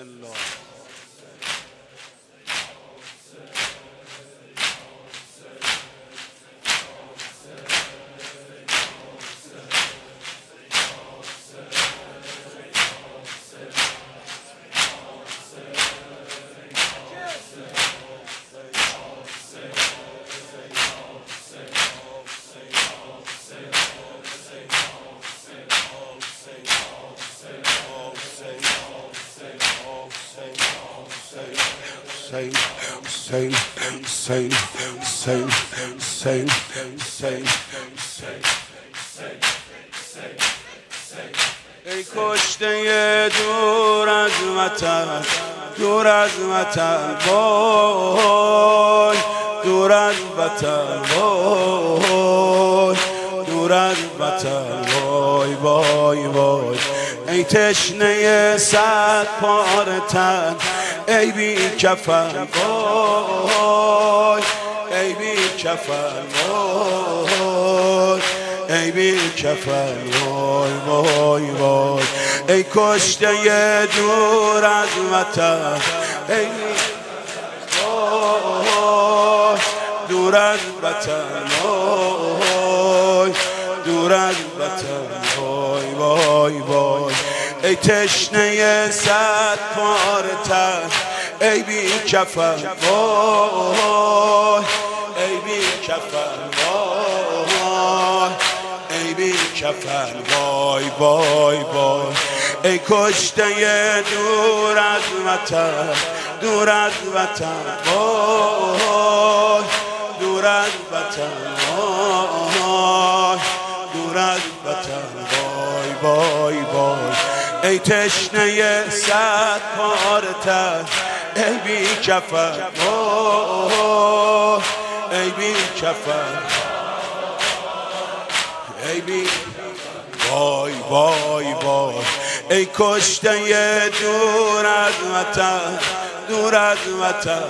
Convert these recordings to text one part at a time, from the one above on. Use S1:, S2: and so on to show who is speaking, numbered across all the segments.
S1: الله. ای کشته دور از وطن، دور از وطن وای، دور از وطن وای، دور از وطن وای وای وای. ای تشنه صد پاره تن، ای بی کفن وای، ای بی کفن وای، ای بی کفن وای وای وای. ای کشته دور از وطن، ای وای، دور از وطن وای، دور از وطن وای وای وای. ای تشنه صد پاره تن، ای بی کفن وای، ای بی کفن وای، ای بی کفن وای وای وای. ای کشته دور از وطن، دور از وطن وای، دور از وطن وای، دور از وطن وای وای وای. ای تشنه صد پاره تن، ای بی کفن وای، ای بی کفن، ای بی وای وای وای. ای کشته دور از وطن، دور از وطن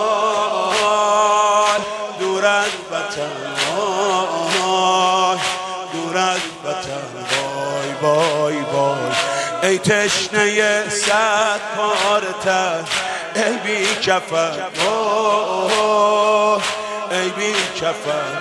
S1: وای، دور از وطن وای، دور از وطن وای وای وای. ای تشنه صد پاره تن، ای بی کفن وای، ای بی کفن،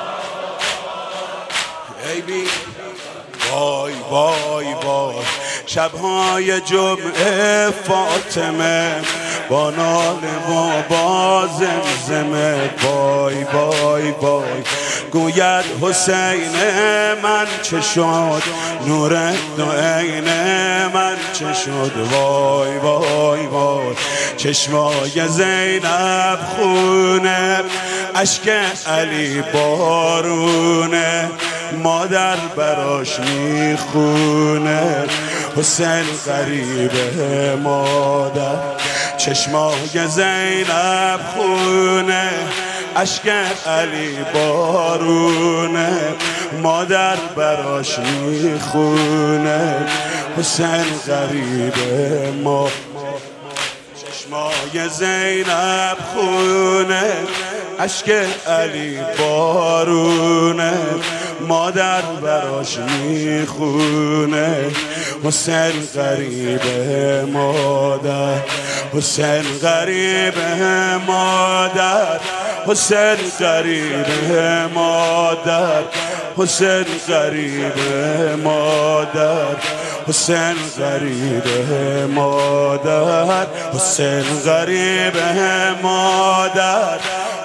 S1: ای بی وای وای وای. شبهای جمعه فاطمه با ناله و با زمزمه وای وای وای. گوید حسین من چه شد، نور دو عین من چه شد وای وای وای. چشمای زینب خونه، اشک علی بارونه، مادر براش میخونه. حسین غریبه مادر، چشمای زینب خونه، اشک علی بارونه، مادر براش میخونه. حسین غریبه ما، چشمای زینب خونه، اشک علی بارونه، مادر براش میخونه. حسین غریبه مادر، حسین غریبه مادر، حسین غریبه مادر، حسین غریبه مادر، حسین غریبه مادر، حسین غریبه مادر.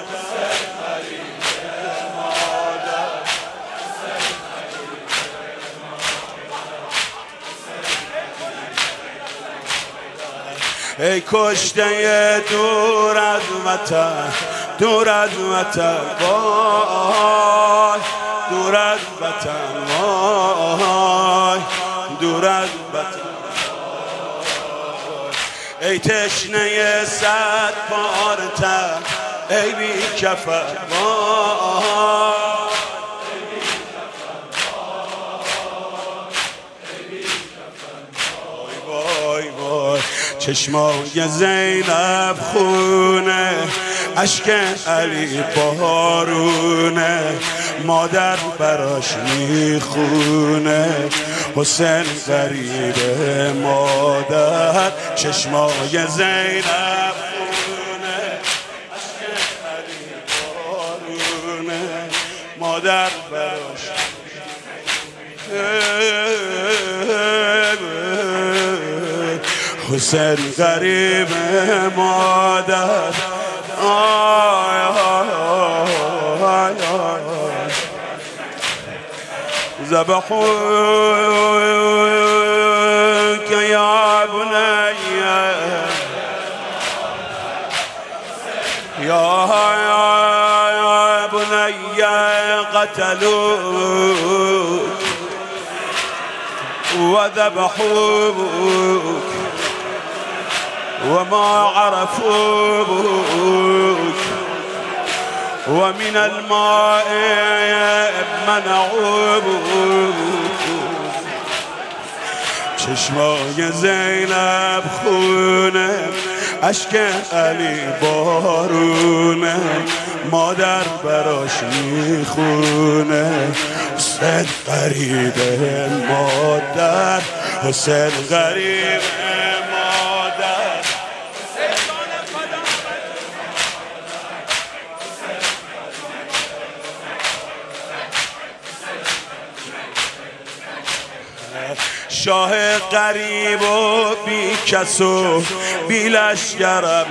S1: ای کشته دور از وطن، دور از وطن وای، دور از وطن وای، دور از وطن وای. ای تشنه صد پاره تن، ای بی کفن وای، چشمای زینب خونه، اشک علی بارونه، مادر براش میخونه. حسین غریب مادر چشمای زینب خونه، اشک غریب بارونه، مادر براش حسین غریب مادر. آی آی آی آی ذبحوك يا بني يا بني قتلوك وذبحوك وما عرفوك ومن الماء منعوك. چشمای زینب خونه، اشک علی بارونه، مادر براش میخونه. حسین غریب مادر، حسین غریب مادر. شاه غریب و بی کس و بی لشکرم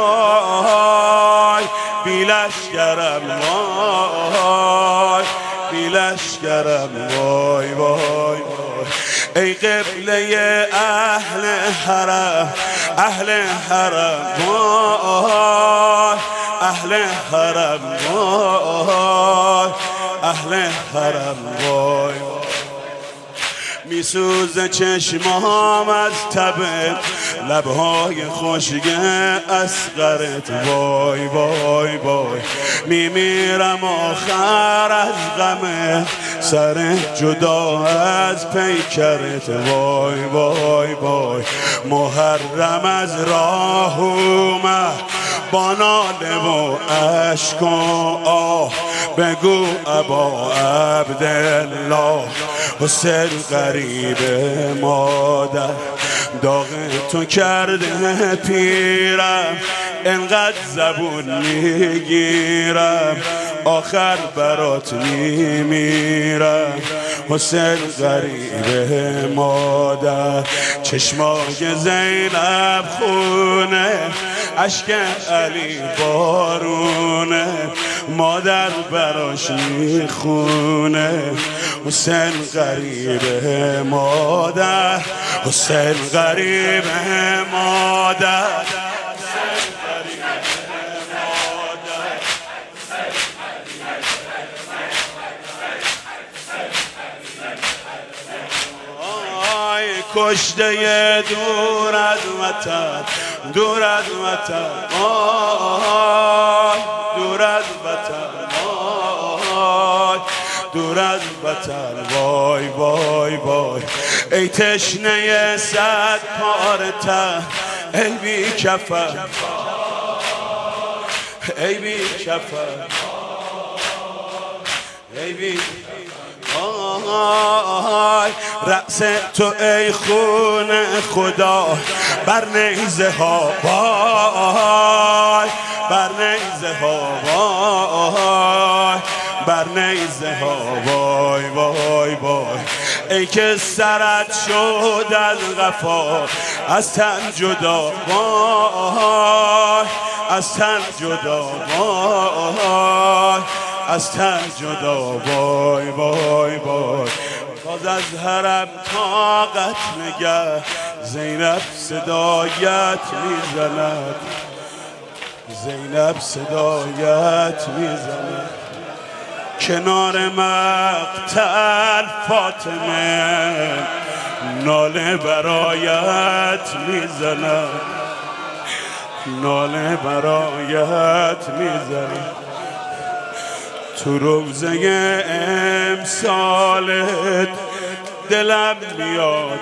S1: وای، بی لشکرم وای، بی لشکرم وای وای وای. ای قبله اهل حرم، اهل حرم وای، اهل حرم وای، اهل حرم وای. میسوزه چشمام از تبت، لبهای خشک اصغرت وای وای وای. میمیرم آخر از غم سر جدا از پیکرت وای وای وای. محرم از راه اومد با ناله و اشک و آه، بگو ابا عبدالله حسین غریب مادر. داغ تو کرده پیرم، انقدر زبون میگیرم، آخر برات میمیرم. حسین غریب مادر، چشمای زینب خونه، اشک علی بارونه، مادر براش میخونه. حسین غریب مادر، حسین غریب مادر. کشته دور از وطن، دور از وطن، دور از وطن، دور از وطن وای وای وای. ای تشنه صد پاره تن، ای بی کفن، ای بی کفن، ای بی رأس تو ای خون خدا بر نیزه ها وای، بر نیزه ها وای، بر نیزه ها وای وای وای. ای که سرت شد از قفا از تن جدا وای، از تن جدا وای، از تن جدا وای وای وای. باز از حرم طاقت نگه زینب صدایت میزند، زینب صدایت میزند. کنار مقتل فاطمه ناله برایت میزند، ناله برایت میزند. تو روزه امسالت دلم میاد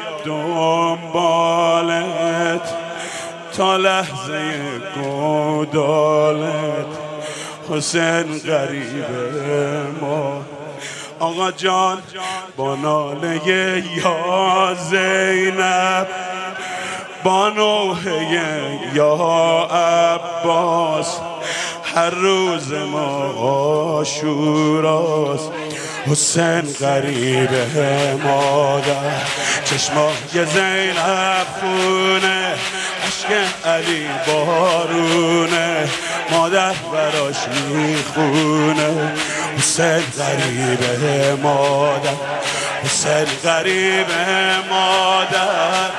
S1: دنبالت، تا لحظه گودالت حسین غریب ما. آقا جان با ناله یا زینب، با نوحه یا عباس، هر روز ما عاشوراست. حسین غریب مادر، چشمای زینب خونه، عشق علی بارونه، مادر براش میخونه. حسین غریب مادر، حسین غریب مادر.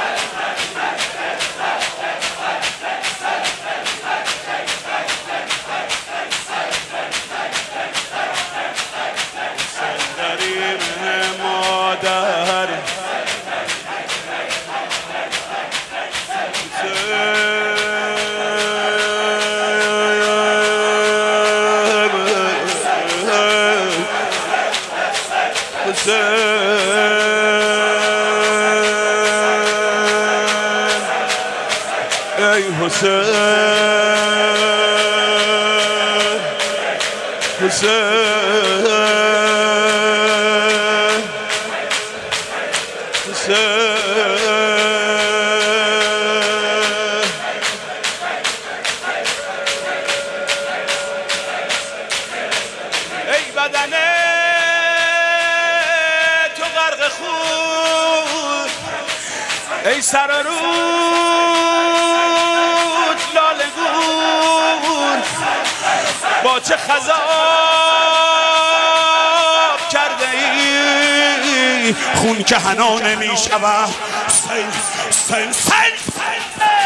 S1: ای حسین، حسین، حسین. ای بدن تو غرق خون، ای سر رود لاله گون، با چه خضاب کرده ای خون که حنا نمی شود. حسین، حسین، حسین.